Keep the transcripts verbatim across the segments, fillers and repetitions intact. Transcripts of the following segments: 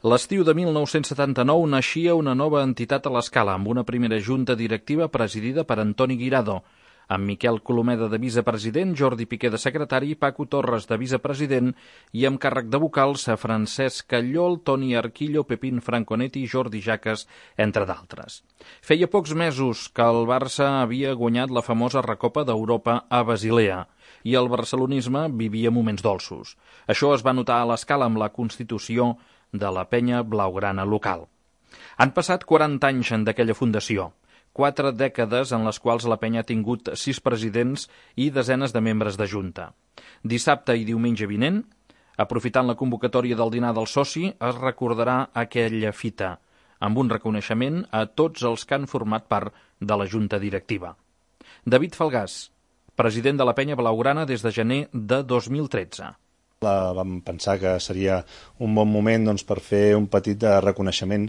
L'estiu de mil nou-cents setanta-nou naixia una nova entitat a l'Escala, amb una primera junta directiva presidida per Antoni Guirado, amb Miquel Colomeda de vicepresident, Jordi Piqué de secretari, Paco Torres de vicepresident i amb càrrec de vocals a Francesc Callol, Toni Arquillo, Pepín Franconetti i Jordi Jaques, entre d'altres. Feia pocs mesos que el Barça havia guanyat la famosa Recopa d'Europa a Basilea i el barcelonisme vivia moments dolços. Això es va notar a l'Escala amb la constitució de la penya blaugrana local. Han passat quaranta anys d'aquella fundació, quatre dècades en les quals la penya ha tingut sis presidents i desenes de membres de junta. Dissabte i diumenge vinent, aprofitant la convocatòria del dinar del soci, es recordarà aquella fita, amb un reconeixement a tots els que han format part de la junta directiva. David Falgàs, president de la penya blaugrana des de gener de dos mil tretze. Vam pensar que seria un bon moment doncs, per fer un petit reconeixement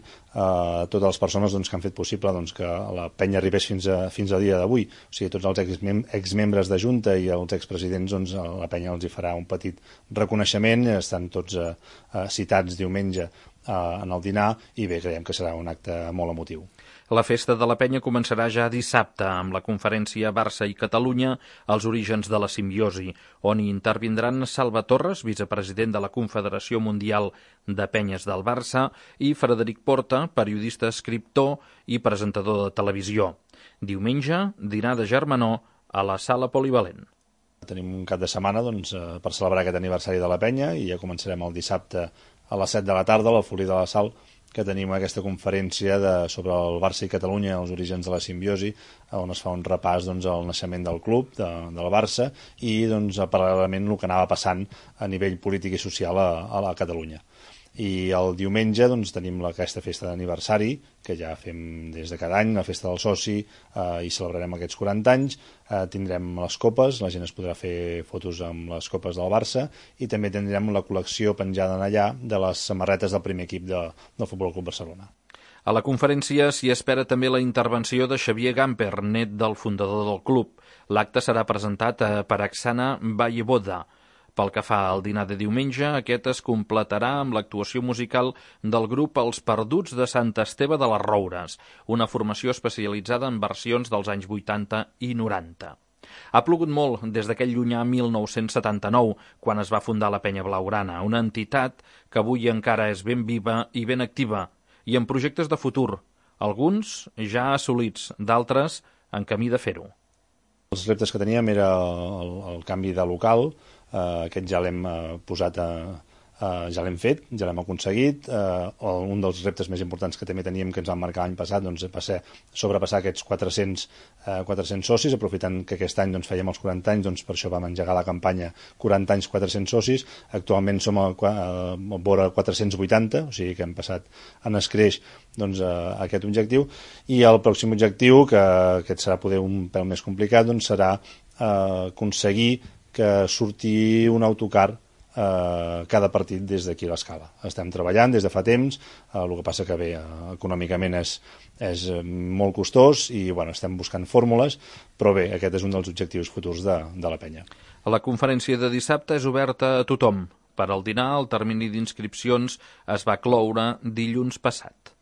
a totes les persones doncs, que han fet possible doncs, que la penya arribés fins a, fins a dia d'avui. O sigui, tots els exmem exmembres de Junta i els expresidents, doncs, la penya els hi farà un petit reconeixement. Estan tots eh, citats diumenge eh, en el dinar i bé, creiem que serà un acte molt emotiu. La festa de la penya començarà ja dissabte amb la conferència Barça i Catalunya, els orígens de la simbiosi, on hi intervindran Salva Torres, vicepresident de la Confederació Mundial de Penyes del Barça, i Frederic Porta, periodista, escriptor i presentador de televisió. Diumenge, dinar de germanor a la Sala Polivalent. Tenim un cap de setmana doncs, per celebrar aquest aniversari de la penya i ja començarem el dissabte a les set de la tarda a la Folia de la Sal, que tenim aquesta conferència de, sobre el Barça i Catalunya, els orígens de la simbiosi, on es fa un repàs doncs, al naixement del club, de, del Barça, i doncs, paral·lelament el que anava passant a nivell polític i social a, a la Catalunya. I el diumenge doncs, tenim la, aquesta festa d'aniversari, que ja fem des de cada any, la festa del soci, eh, i celebrarem aquests quaranta anys. Eh, tindrem les copes, la gent es podrà fer fotos amb les copes del Barça, i també tindrem la col·lecció penjada allà de les samarretes del primer equip de, del Futbol Club Barcelona. A la conferència s'hi espera també la intervenció de Xavier Gamper, net del fundador del club. L'acte serà presentat per Axana Valleboda. Pel que fa al dinar de diumenge, aquest es completarà amb l'actuació musical del grup Els Perduts de Sant Esteve de les Roures, una formació especialitzada en versions dels anys vuitanta i noranta. Ha plogut molt des d'aquell llunyà mil nou-cents setanta-nou, quan es va fundar la penya blaugrana, una entitat que avui encara és ben viva i ben activa, i amb projectes de futur, alguns ja assolits, d'altres en camí de fer-ho. Els reptes que teníem era el, el canvi de local, Uh, aquest ja l'hem uh, posat a... Uh, ja l'hem fet, ja l'hem aconseguit. Uh, un dels reptes més importants que també teníem, que ens vam marcar l'any passat, doncs, va ser sobrepassar aquests quatre-cents, uh, quatre-cents socis, aprofitant que aquest any doncs, fèiem els quaranta anys, doncs, per això vam engegar la campanya quaranta anys, quatre-cents socis. Actualment som a, a, a vora quatre-cents vuitanta, o sigui que hem passat en escreix doncs, a, a aquest objectiu. I el pròxim objectiu, que aquest serà poder un pèl més complicat, doncs, serà uh, aconseguir que surti un autocar eh, cada partit des d'aquí a l'Escala. Estem treballant des de fa temps, eh, el que passa que bé, eh, econòmicament és, és molt costós i bueno, estem buscant fórmules, però bé, aquest és un dels objectius futurs de, de la penya. La conferència de dissabte és oberta a tothom. Per al dinar, el termini d'inscripcions es va cloure dilluns passat.